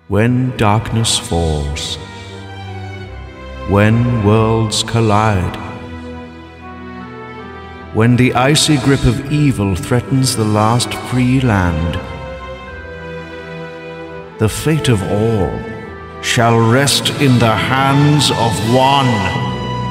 When darkness falls, when worlds collide, when the icy grip of evil threatens the last free land, the fate of all shall rest in the hands of one.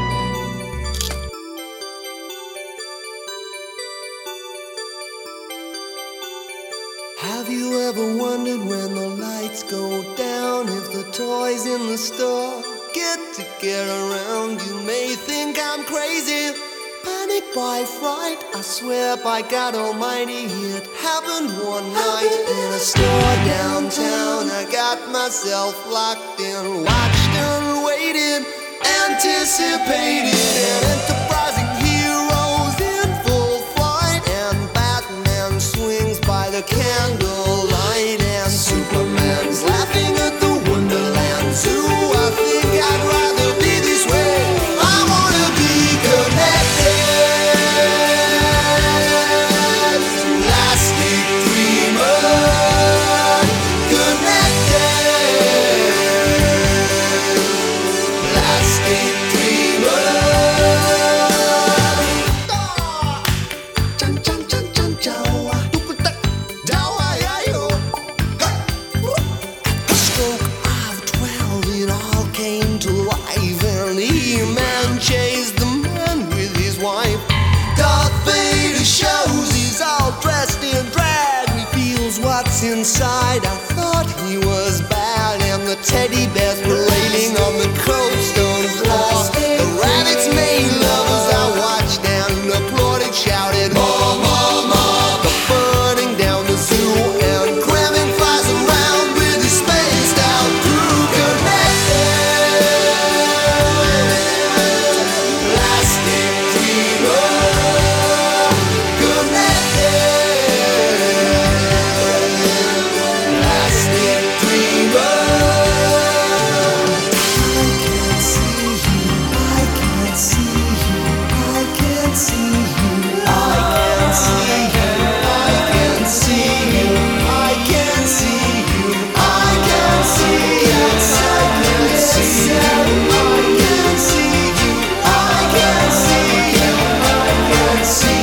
Have you ever wondered when the lights go down if the toys in the store get to get around? You may think I'm crazy, panic by fright. I swear by God Almighty, it happened one night in a store downtown. I got myself locked in, watched and waited, anticipated an enterprising heroes in full flight, and Batman swings by the candlelight, and Superman's laughing at the Wonderland Zoo. I think I'd rather be this way. I wanna be connected, plastic dreamer, connected, plastic dreamer. Chan chan chan chan chow. A stroke of 12, it all came to life, and He-Man chased the man with his wife. Darth Vader shows he's all dressed in drag. He feels what's inside. I thought he was bad, and the teddy bears parading on the cobblestone floor. The rabbits made love as I watched and applauded, shouted, more, more, more. The burning down the zoo and cramming flies around with his spaced out crew. Connected, plastic dreamer, connected, plastic dreamer. I can't see you, I can't see you, I can't see you, I can't see you, I can't see you, I can't see you, I can't see you, I can't see you, I can't see you, I can't see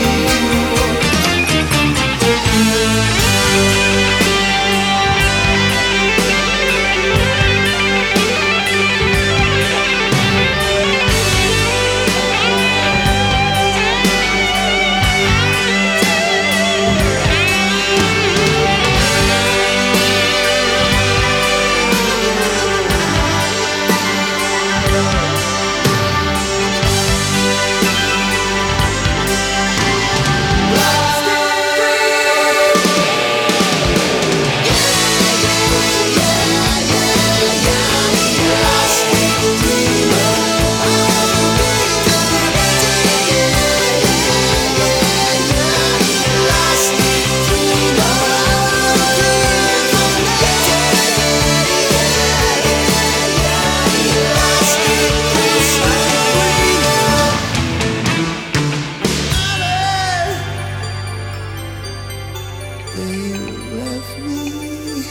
they left me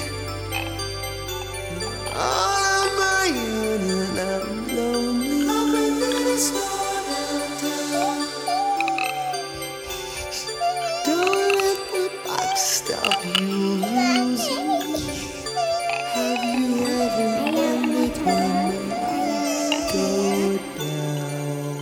all on my own, and I'm lonely. I'm in this downtown. Don't let the box stop you losing me. Have you ever wondered when the lights go down?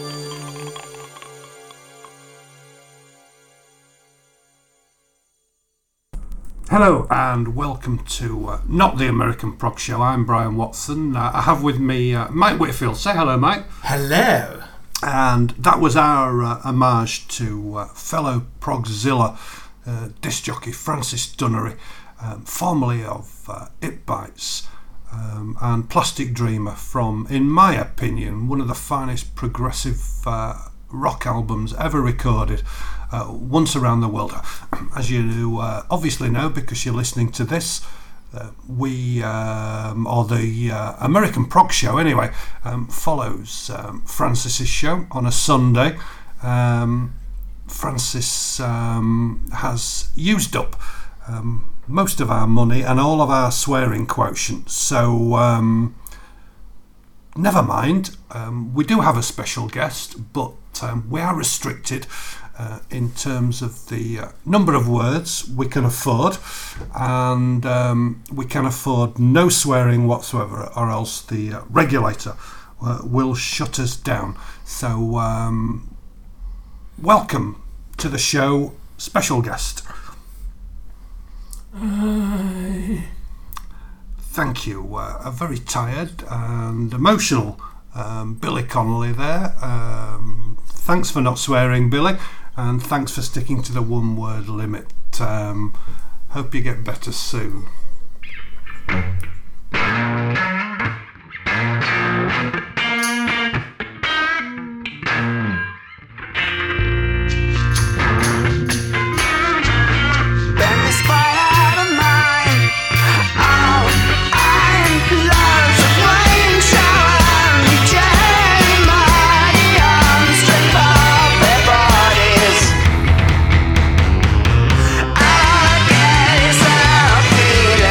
Hello and welcome to Not the American Prog Show. I'm Brian Watson. I have with me Mike Whitfield. Say hello, Mike. Hello. And that was our homage to fellow Progzilla disc jockey Francis Dunnery, formerly of It Bites, and Plastic Dreamer from, in my opinion, one of the finest progressive rock albums ever recorded. Once Around the World. As you obviously know, because you're listening to this, we, or the American Prog Show anyway, follows Francis's show on a Sunday. Francis has used up most of our money and all of our swearing quotients. So never mind. We do have a special guest, but we are restricted in terms of the number of words we can afford, and we can afford no swearing whatsoever, or else the regulator will shut us down. So welcome to the show, special guest. Thank you. A very tired and emotional Billy Connolly there. Thanks for not swearing, Billy, and thanks for sticking to the one word limit. Hope you get better soon. Feeling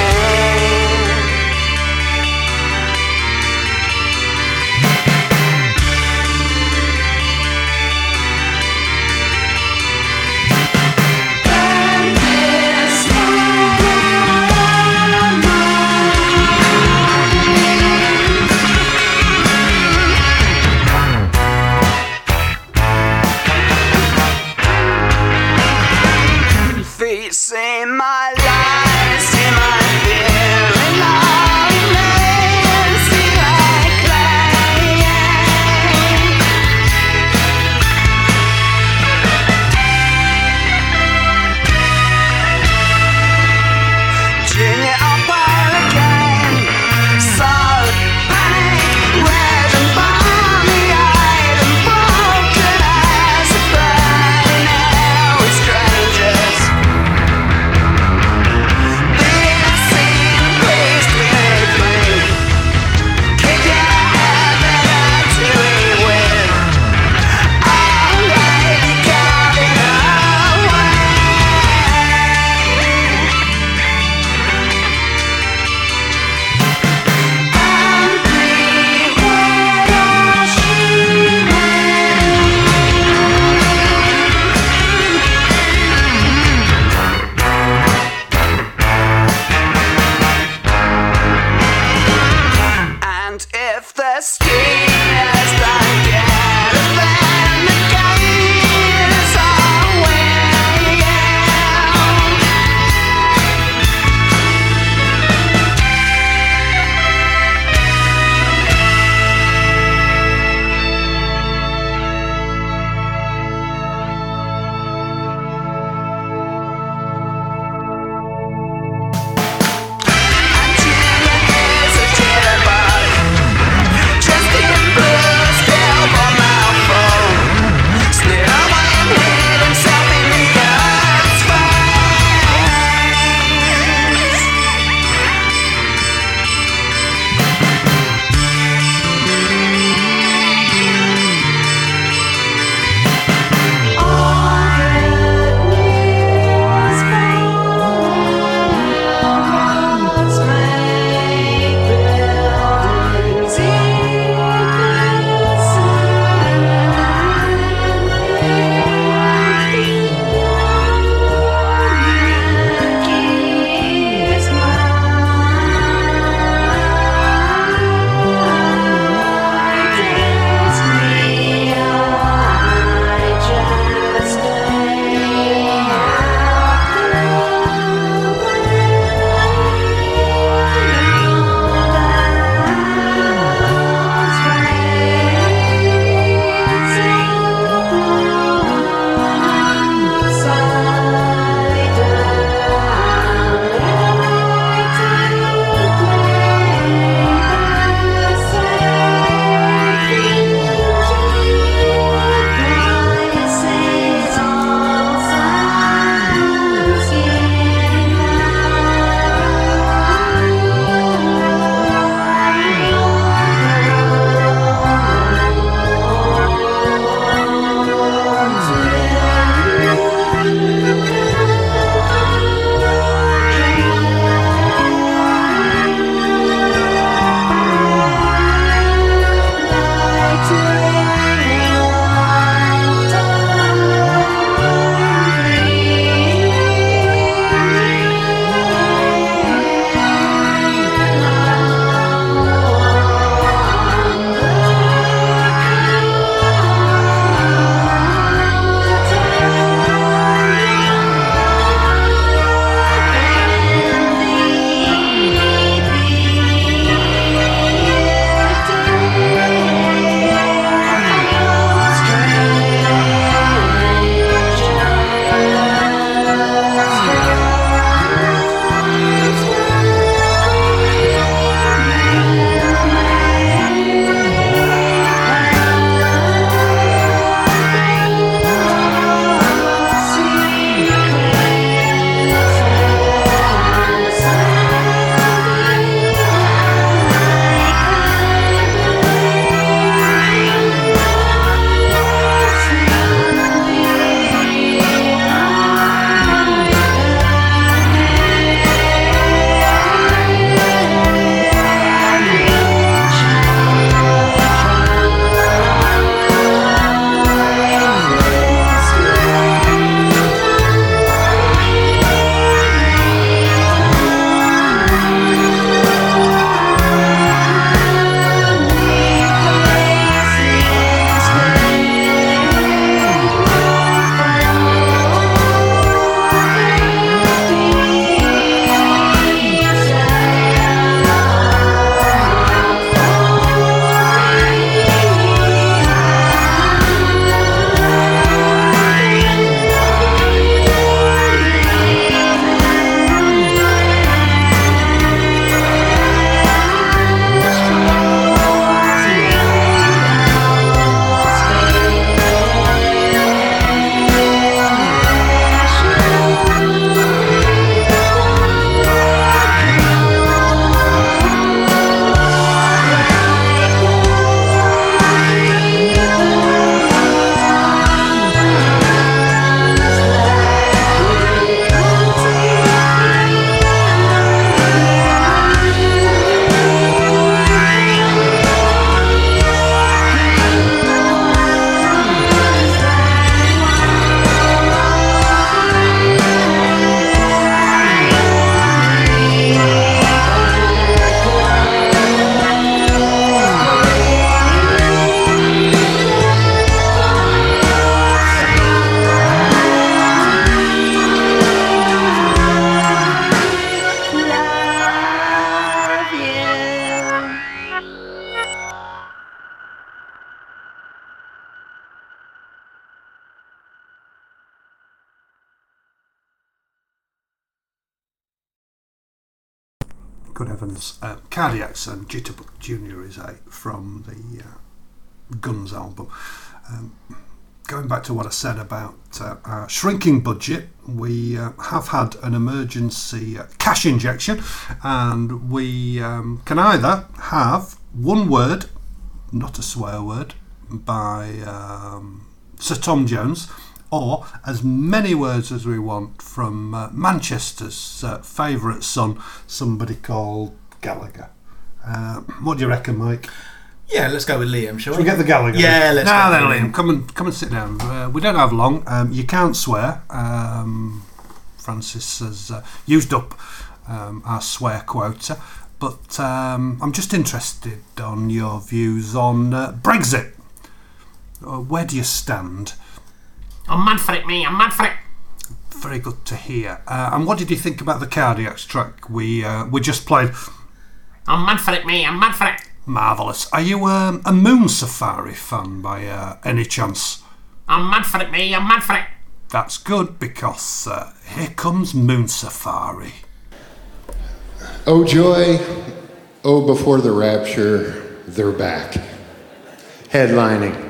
Good heavens. Cardiacs and Jitterbug Jr. is from the Guns album. Going back to what I said about our shrinking budget, we have had an emergency cash injection, and we can either have one word, not a swear word, by Sir Tom Jones, or as many words as we want from Manchester's favourite son, somebody called Gallagher. What do you reckon, Mike? Yeah, let's go with Liam, shall we? Should we get the Gallagher? Yeah, let's now go then, with Liam, come and sit down. We don't have long. You can't swear. Francis has used up our swear quota, but I'm just interested on your views on Brexit. Where do you stand? I'm mad for it, me. I'm mad for it. Very good to hear. And what did you think about the Cardiacs track we just played? I'm mad for it, me. I'm mad for it. Marvellous. Are you a Moon Safari fan by any chance? I'm mad for it, me. I'm mad for it. That's good, because here comes Moon Safari. Oh joy, oh before the rapture, they're back. Headlining.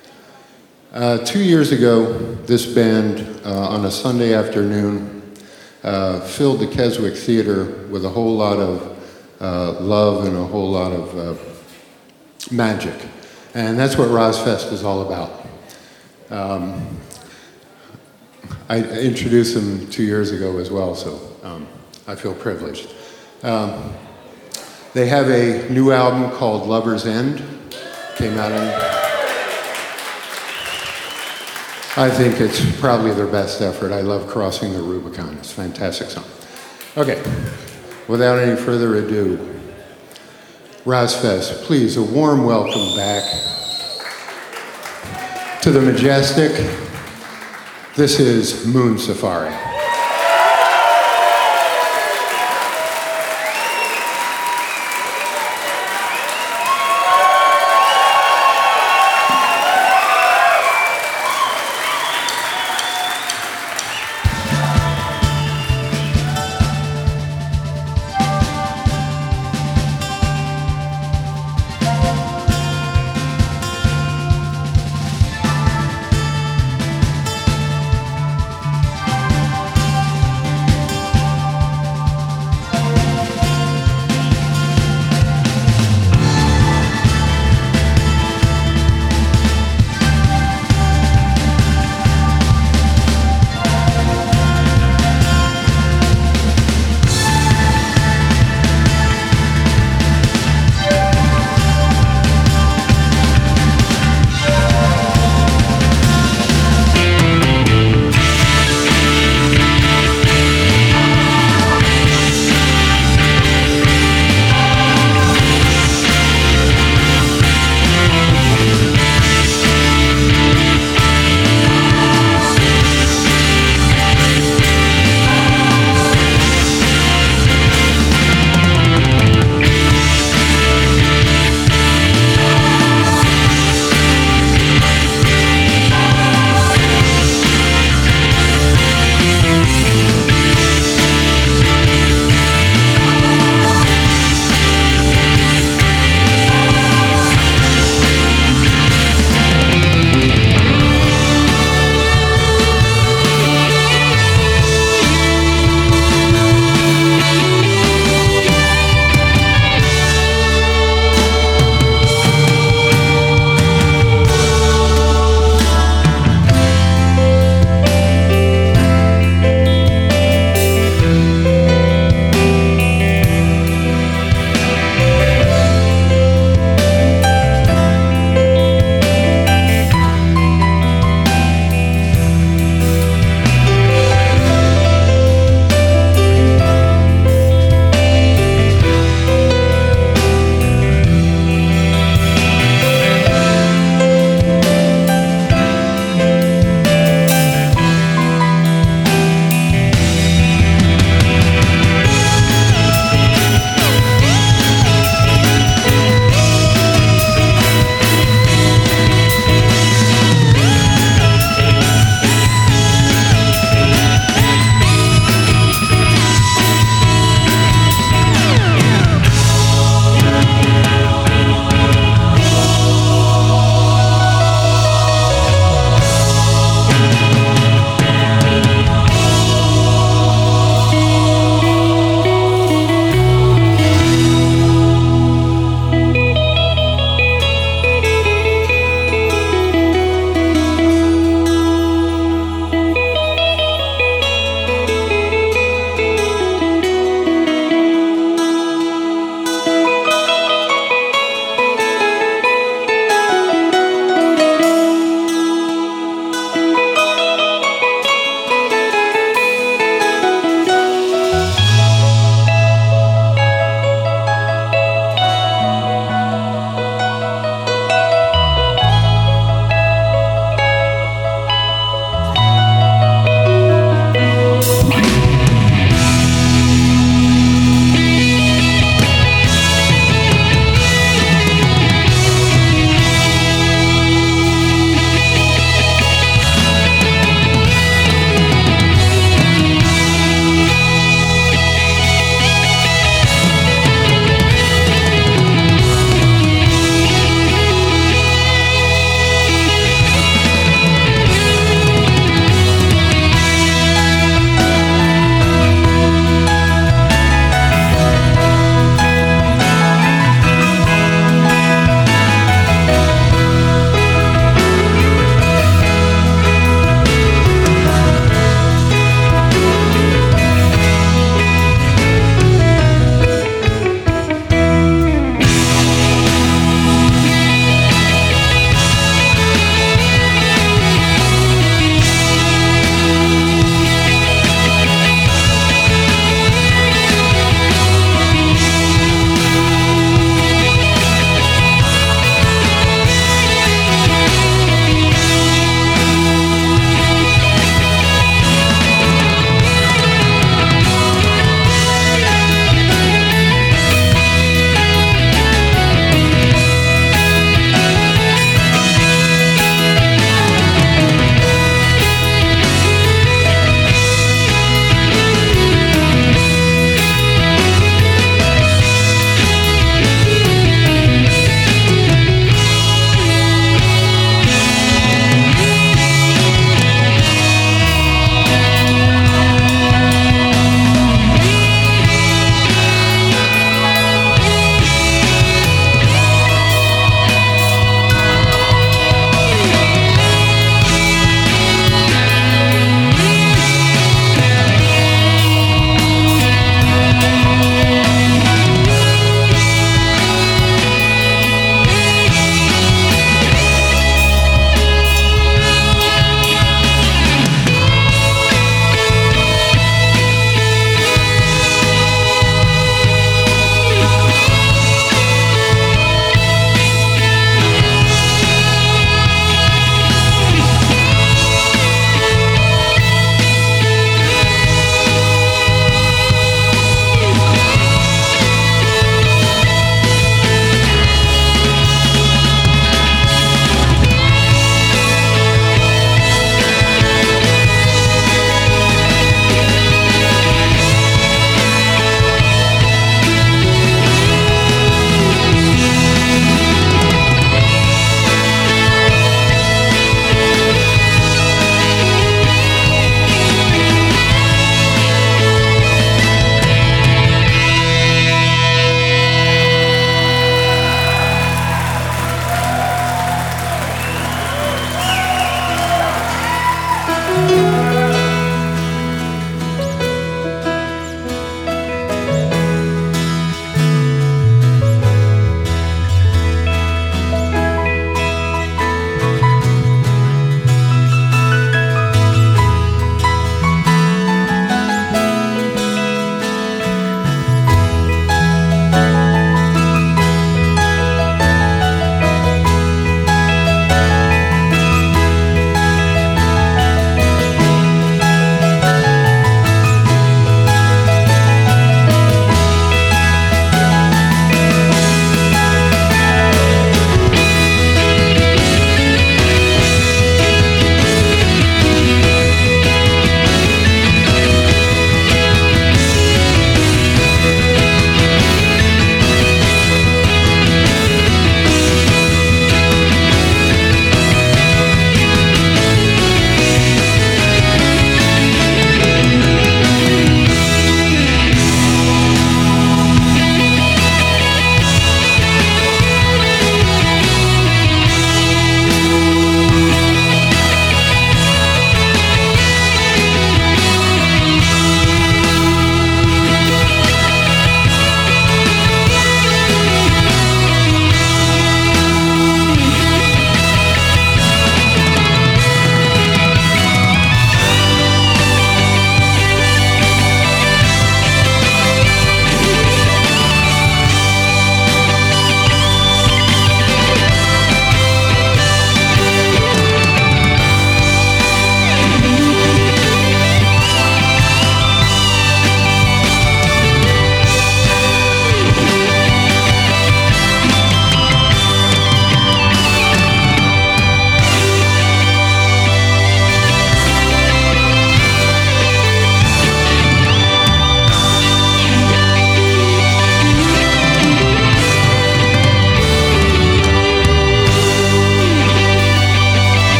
2 years ago, this band on a Sunday afternoon filled the Keswick Theatre with a whole lot of love and a whole lot of magic. And that's what Rozfest is all about. I introduced them 2 years ago as well, so I feel privileged. They have a new album called Lover's End. Came out in... I think it's probably their best effort. I love Crossing the Rubicon. It's a fantastic song. Okay, without any further ado, Rozfest, please, a warm welcome back to the Majestic. This is Moon Safari.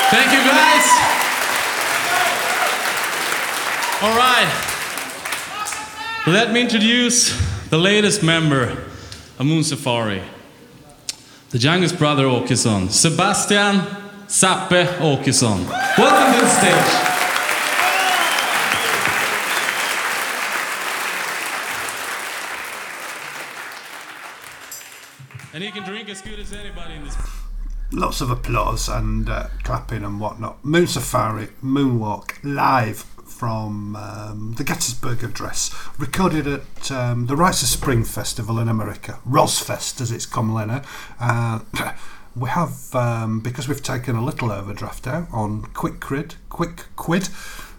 Thank you, guys. All right. Let me introduce the latest member of Moon Safari. The youngest brother Åkesson, Sebastian Sappe Åkesson. Welcome to the stage. And he can drink as good as anybody in this. Lots of applause and clapping and whatnot. Moon Safari, Moonwalk, live from the Gettysburg Address, recorded at the Rites of Spring Festival in America, Rosfest as it's commonly known. We have, because we've taken a little overdraft out on Quick Quid,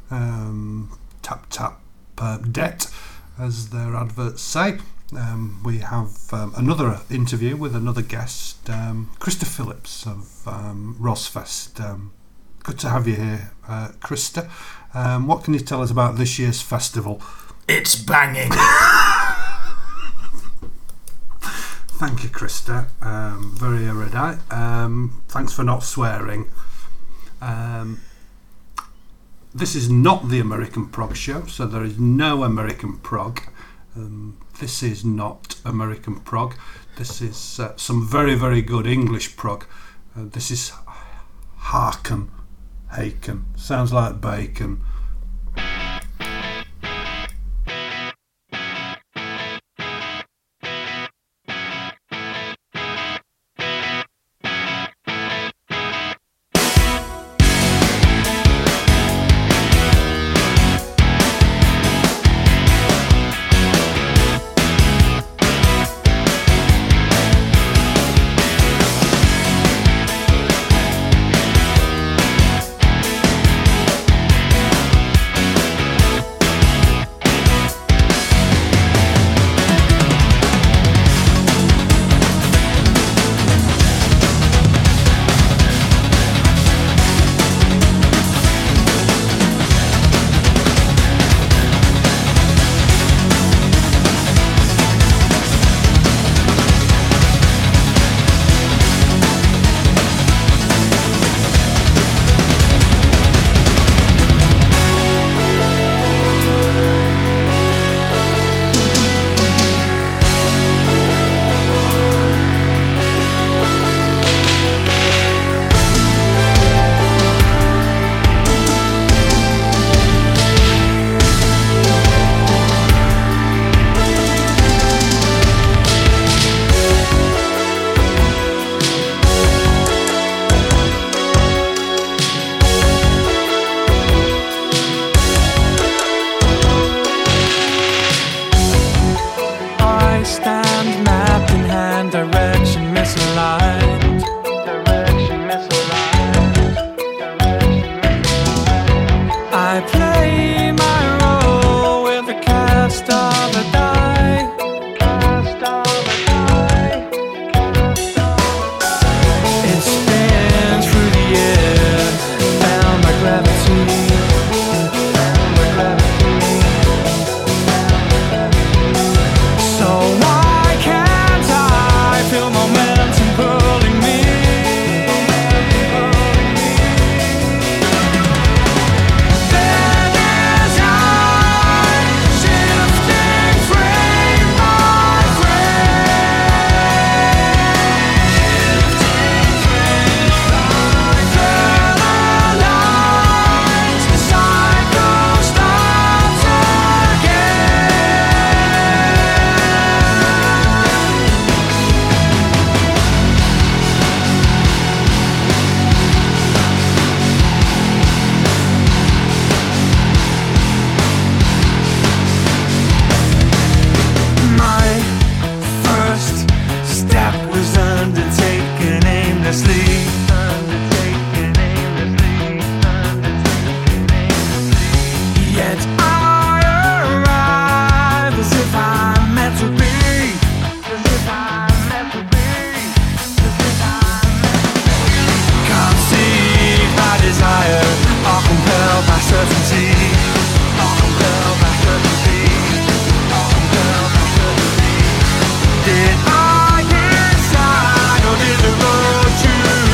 tap debt, as their adverts say. We have another interview with another guest, Krista Phillips of Rosfest. Good to have you here, Krista. What can you tell us about this year's festival? It's banging. Thank you, Krista. Very erudite. Thanks for not swearing. This is not the American Prog show, so there is no American prog. This is not American prog. This is some very, very good English prog. This is Haken. Sounds like bacon. Did I decide or did the road choose?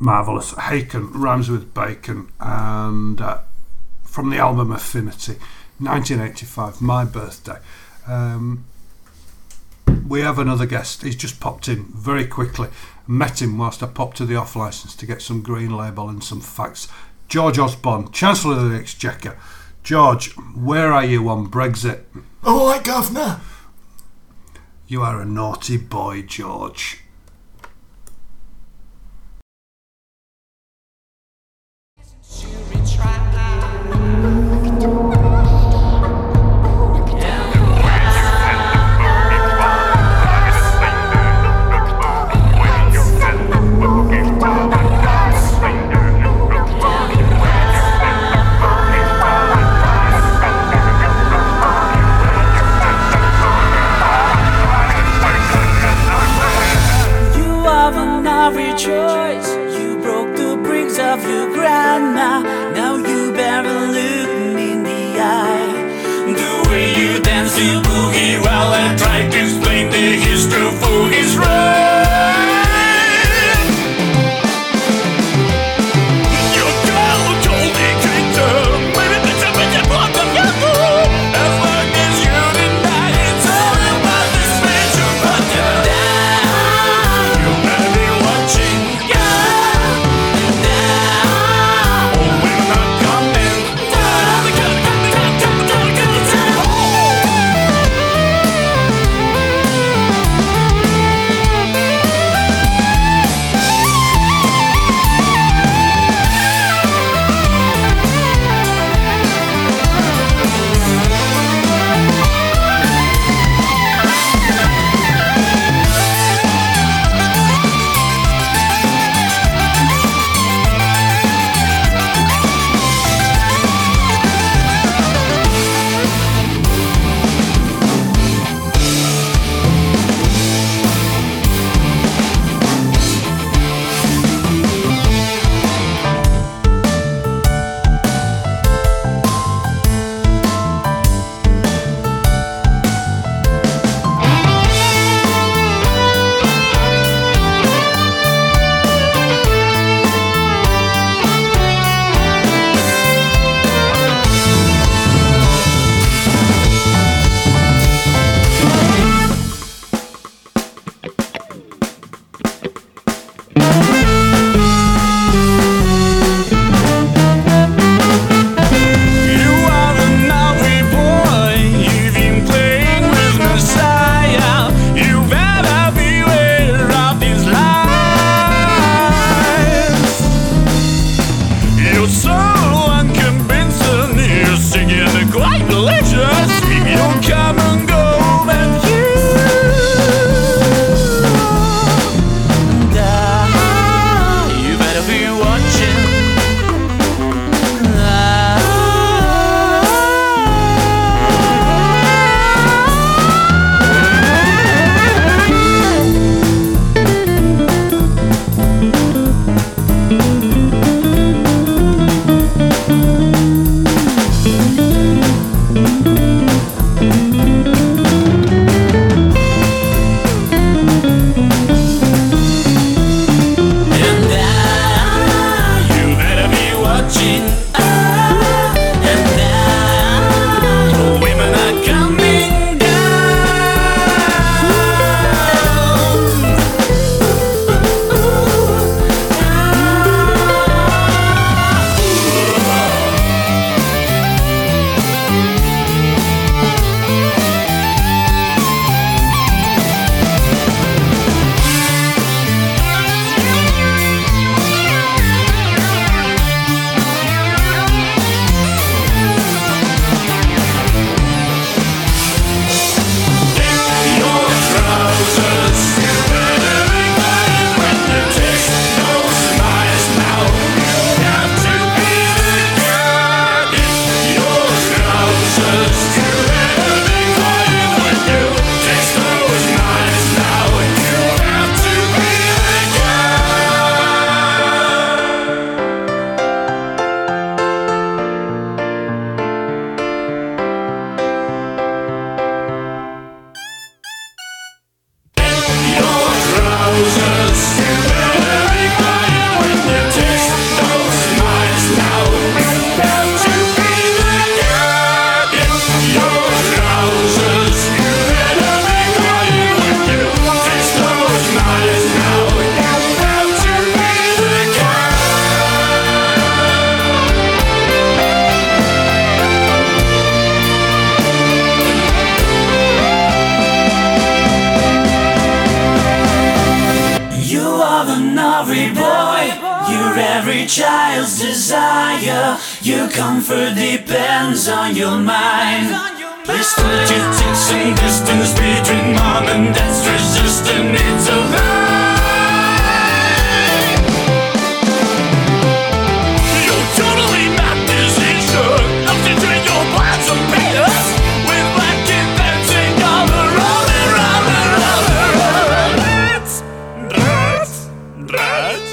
marvellous. Haken rhymes with bacon, and from the album Affinity, 1985, my birthday. We have another guest. He's just popped in very quickly. Met him whilst I popped to the off licence to get some green label and some facts. George Osborne, Chancellor of the Exchequer. George, where are you on Brexit? All right, Governor. You are a naughty boy, George. Choice. You broke the bricks of your grandma. Now you better look me in the eye. The way you dance the boogie while I try to explain the history of who is right. Your girl told me to maybe that's a bit of blood on your food. As long as you deny it's all about the special button. You better be watching. child's desire. Your comfort depends on your mind. It's 36 distance between mom and dad's resistant. It's a lie. You're totally not decision. Nothing to your plans of payers. With black kid dancing all around and round and round and round.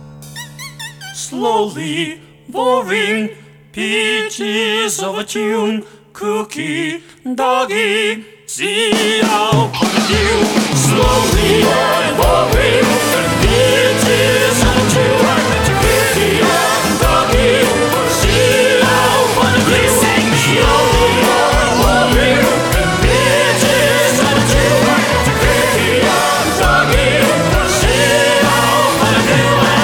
Slowly boring peaches of a tune. Cookie, doggy, see how I do. Slowly boring peaches of a tune. Cookie, doggy, see how I do. Slowly boring peaches of a tune. Cookie, doggy, see how I do.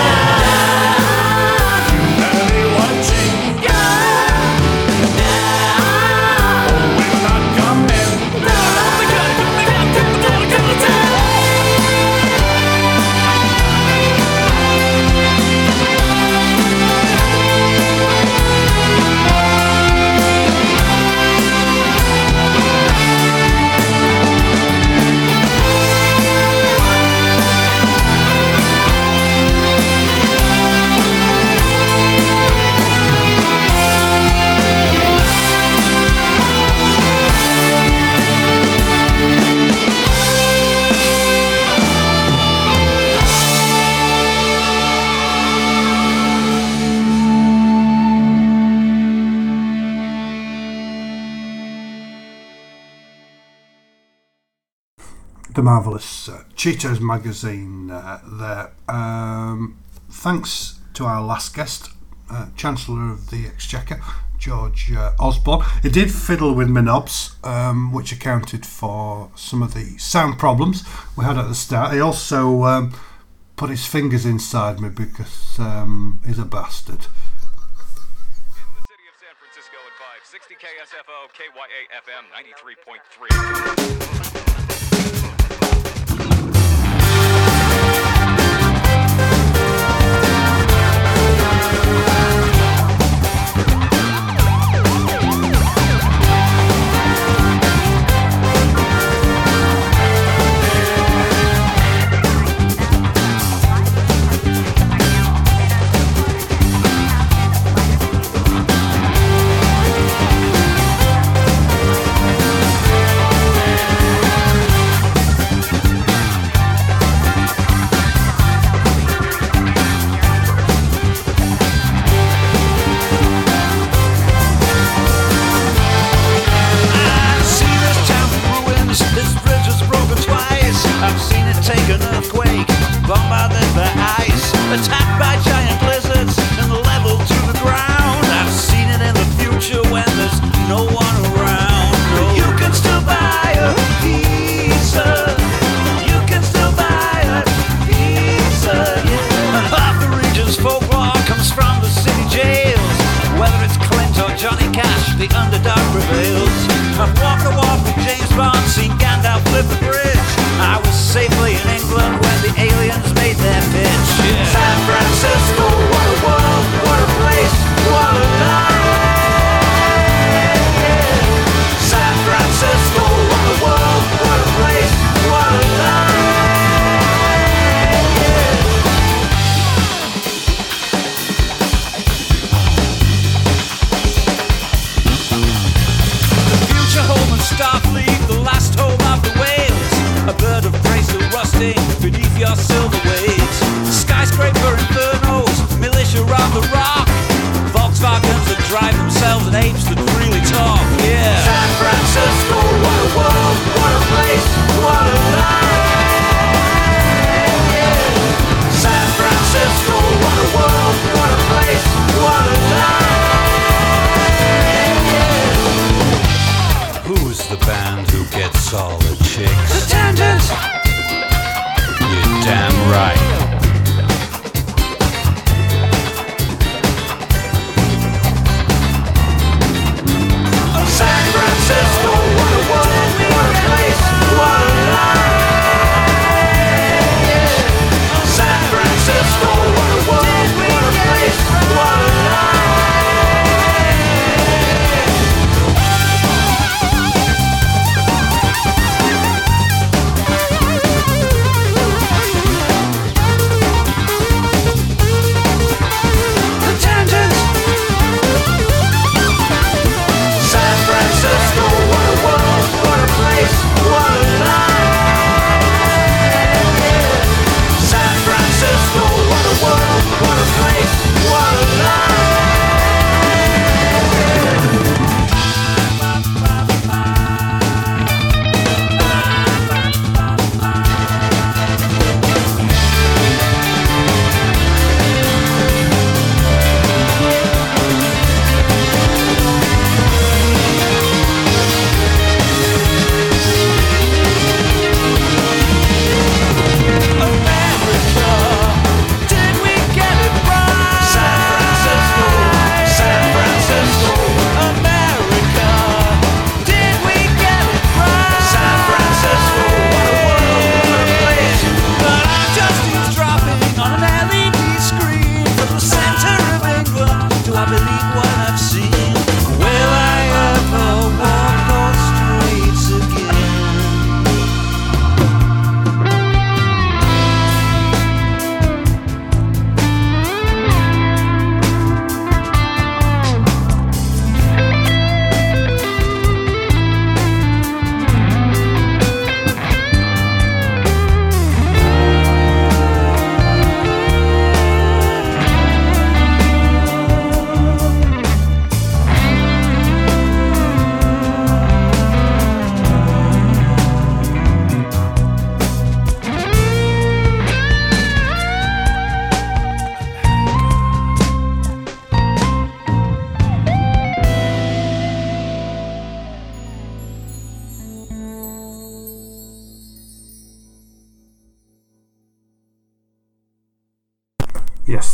The marvellous Cheetos magazine there. Thanks to our last guest, Chancellor of the Exchequer, George Osborne. He did fiddle with my knobs, which accounted for some of the sound problems we had at the start. He also put his fingers inside me because he's a bastard. In the city of San Francisco at 560 KSFO, KYA FM 93.3. I've seen it take an earthquake, bombarded by ice, attacked by giant blizzards, and leveled to the ground. I've seen it in the future when there's no one around. No. You can still buy a pizza. You can still buy a pizza. Yeah. And half the region's folklore comes from the city jails. Whether it's Clint or Johnny Cash, the underdog prevails. I've walked the walk with James Bond, seen Gandalf flip the bridge. I was safely in England when the aliens made their pitch. Yeah. San Francisco, what a world, what a place, what a night. Yeah. San Francisco, what a world, what a place, what a night. Yeah. The future home of Starfleet, the last home of the whales. A bird of prey still rusting beneath your silver waves. Skyscraper infernos, militia round the rock. Volkswagens that drive themselves and apes that freely talk. Yeah. San Francisco, what a world, what a place, what a night. Yeah. San Francisco, what a world, what a place, what a night. Yeah. Who's the band who gets all the chicks? The Tangents! You're damn right.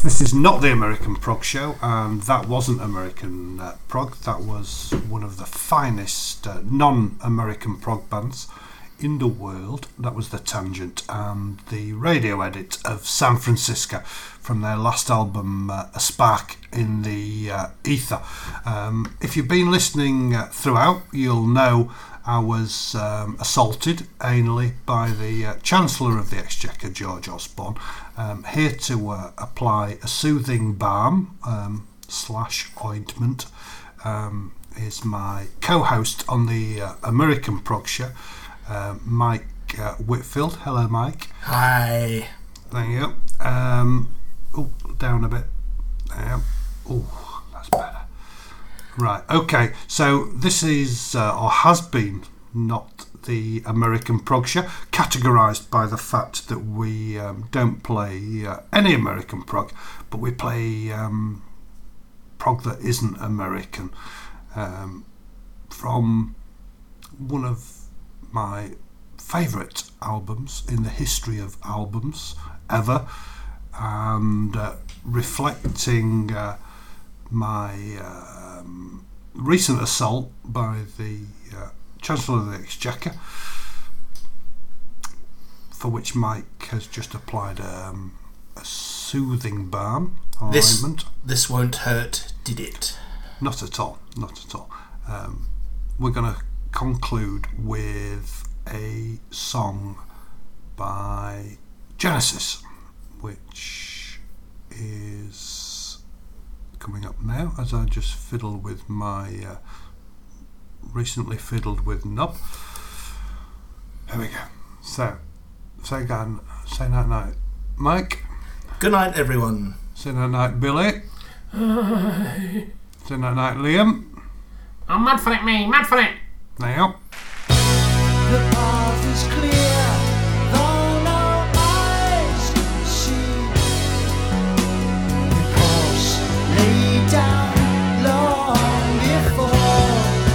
This is not the American Prog Show, and that wasn't American prog. That was one of the finest non-American prog bands in the world. That was The Tangent and the radio edit of San Francisco from their last album, A Spark in the Ether. If you've been listening throughout, you'll know I was assaulted anally by the Chancellor of the Exchequer, George Osborne, here to apply a soothing balm / ointment. Is my co-host on the American Prog Show, Mike Whitfield. Hello, Mike. Hi. There you go. Down a bit. There. Oh, that's better. Right, okay, so this is, or has been, not the American Prog Show, categorised by the fact that we don't play any American prog, but we play prog that isn't American, from one of my favourite albums in the history of albums ever, and reflecting my recent assault by the Chancellor of the Exchequer, for which Mike has just applied a soothing balm ointment. This won't hurt, did it? Not at all, not at all. We're going to conclude with a song by Genesis, which is coming up now as I just fiddle with my recently fiddled with knob. There we go. So, say again, say night night, Mike. Good night, everyone. Say night night, Billy. Say night night, Liam. I'm mad for it, me, mad for it. Now. The path is clear, though no eyes can see. The course laid down long before,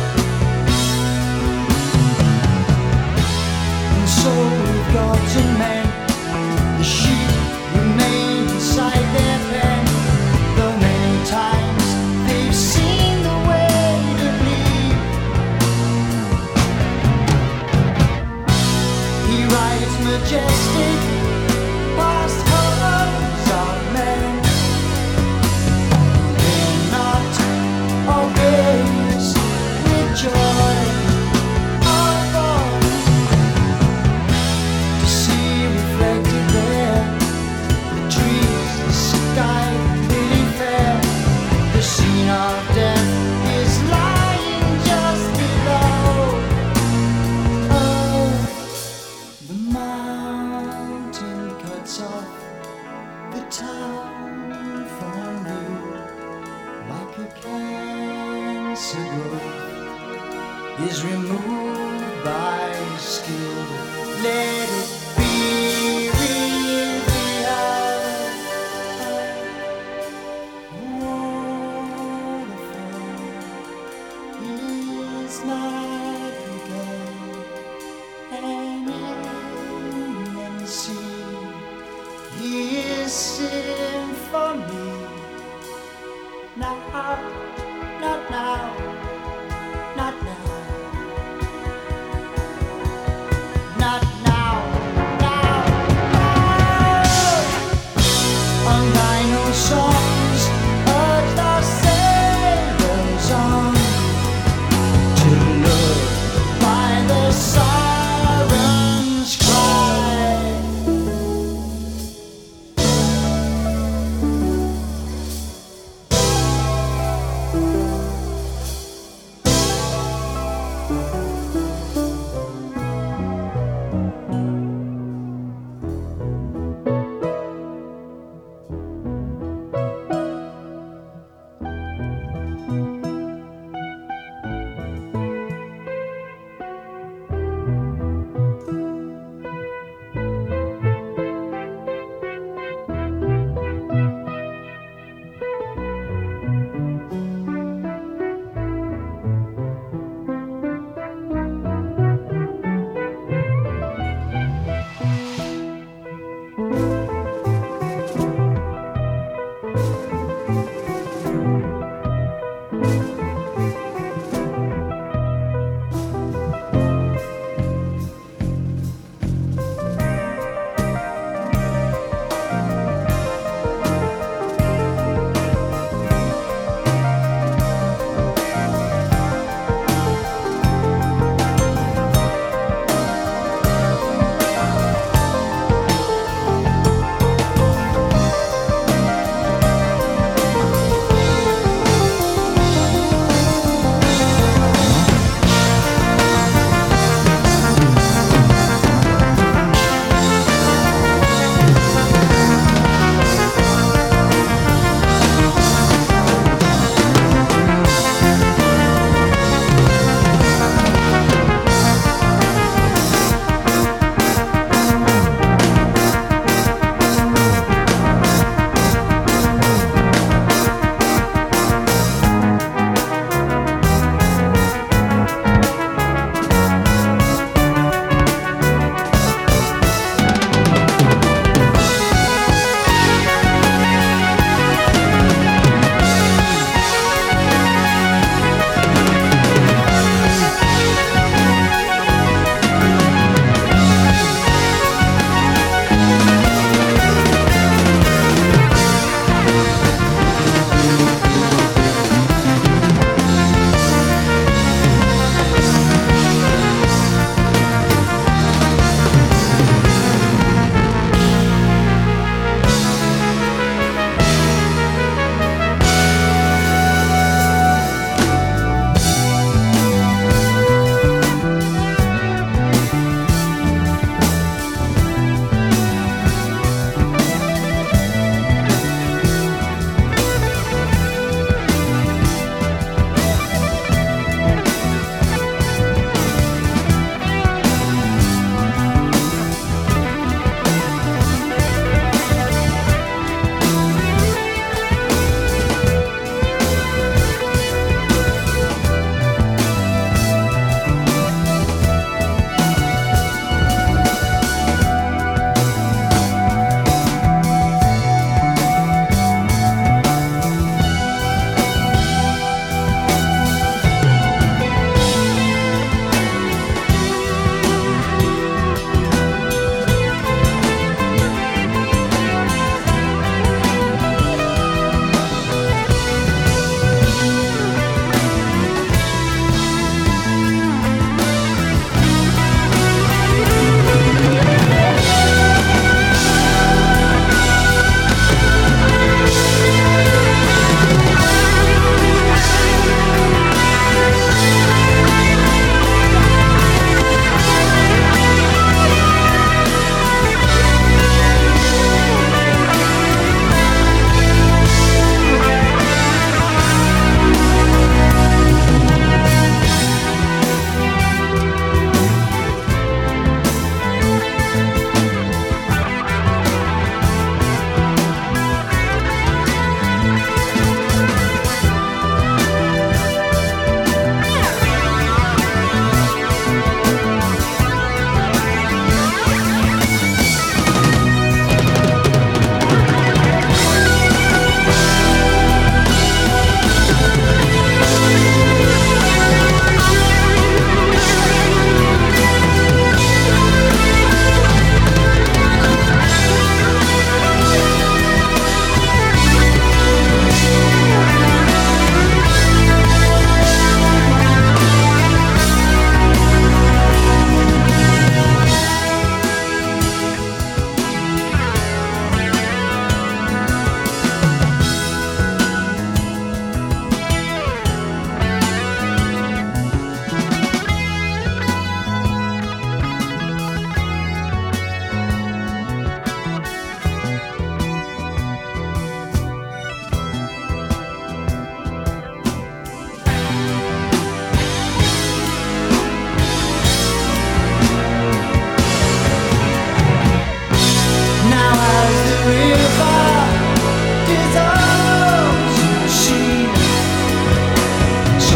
and so we've got to mend. The sheep remain inside their pen, though many times they've seen the way to bleed. He rides majestic past hordes of men. They're not always with joy or thought to see reflected there the trees, the sky, pretty fair. The scene of death is lying just below. Oh, the mountain cuts off the town from view like a cancer growth is removed by skill. Let it be revealed. Waterfall is like a god, and inland sea. He is sitting for me. Not now, not now, not now. Not now, now, now. On rhino songs, urge the sailors on to look by the sirens' cry.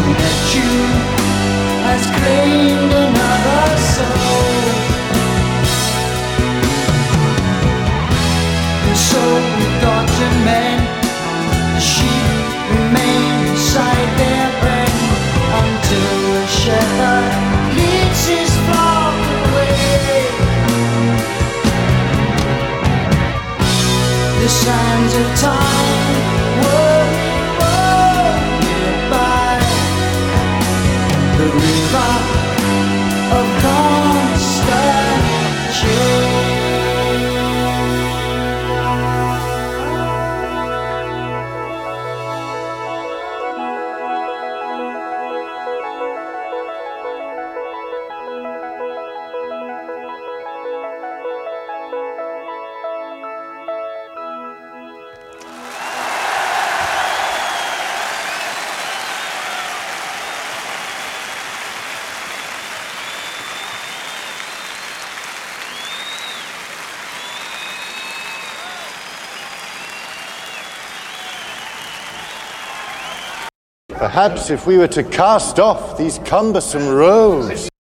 Neptune has claimed another soul. And so we got to men, the sheep remain inside their pen until the shepherd leads his flock away. The sands of time were by the river of constant change. Perhaps if we were to cast off these cumbersome robes.